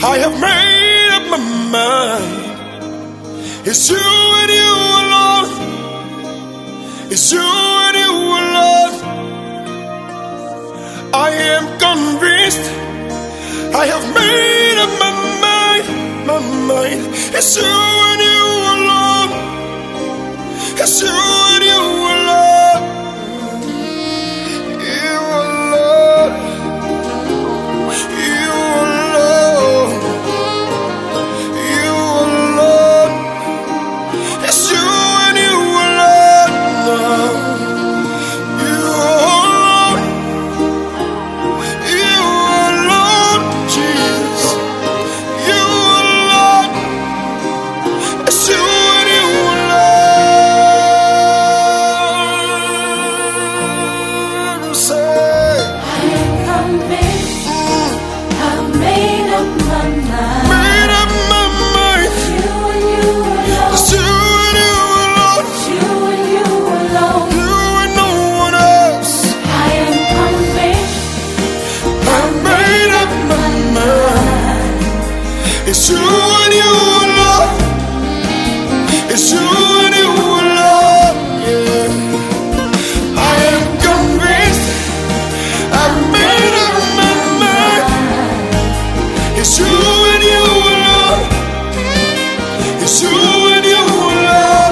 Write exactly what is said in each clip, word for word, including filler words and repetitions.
I have made up my mind. It's you and you alone. It's you and you alone. I am convinced. I have made up my mind. My mind. It's you and you alone. It's you and you alone. You alone. You alone. You alone. It's you and you alone. You alone. You alone, Jesus. You alone. It's you and you alone. Say, I am convinced. I've made up my mind. made up my mind. You and you alone. It's you and you alone. You and you alone. You and no one else. I am convinced. I made up my mind. It's you and you alone. It's you and you alone. Yeah. I am convinced. I made up my mind. It's you and you alone. It's you and you alone.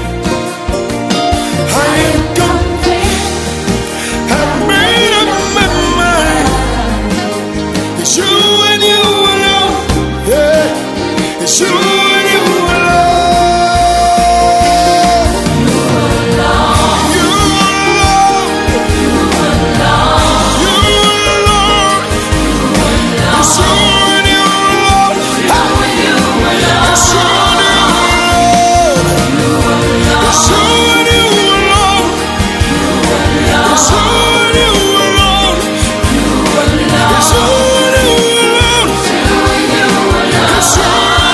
I am convinced. I made up my mind. It's you and you alone. Yeah. It's you and you alone. You alone. You alone. It's you and you alone. It's you and you alone. It's you and you alone. It's you and you alone. It's you and you alone. It's you and you alone.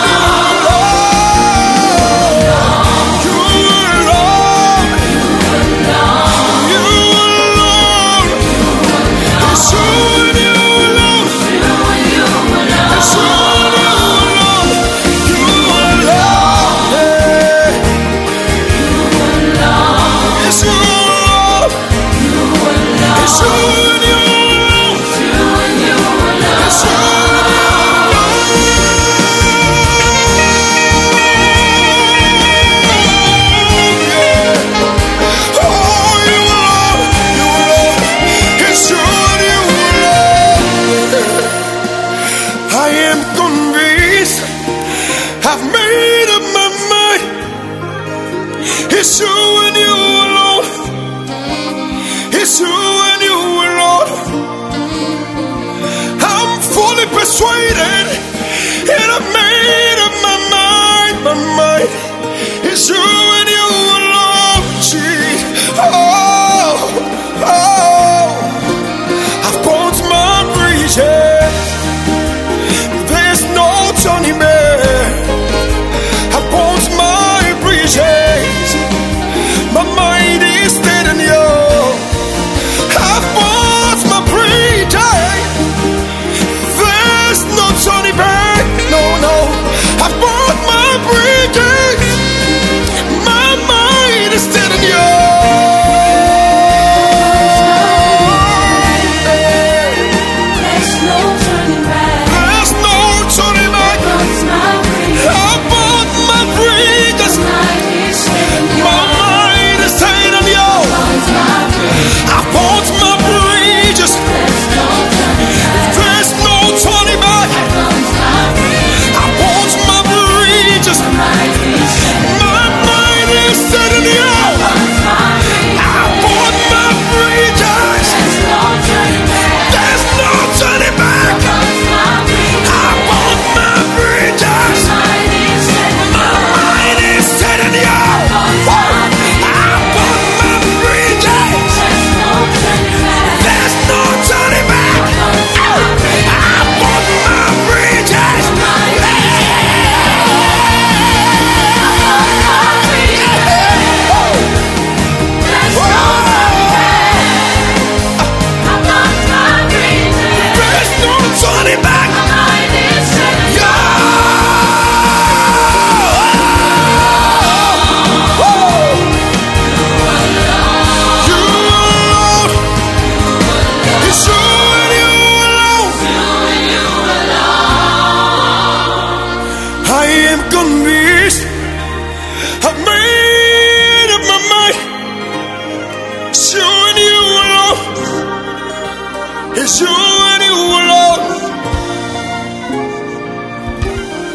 You alone. You alone. It's you and you alone. It's you and you alone. You alone. Yeah. It's you alone. It's you and you alone. It's you and you alone. Oh, you alone. You alone. It's you and you alone. I am convinced. I've made up my mind. It's you and you alone. It's you and you alone. I'm fully persuaded, and I've made up my mind. My mind. It's you and you alone. Gee. Oh, oh. I've burnt my bridges. There's no turning back. I burnt my bridges. My mind is stayed in you. I burnt my bridges. There's no turning back. No, no. I burnt my bridges.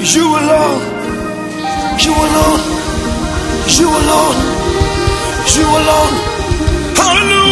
You alone, you alone, you alone, you alone. Hallelujah.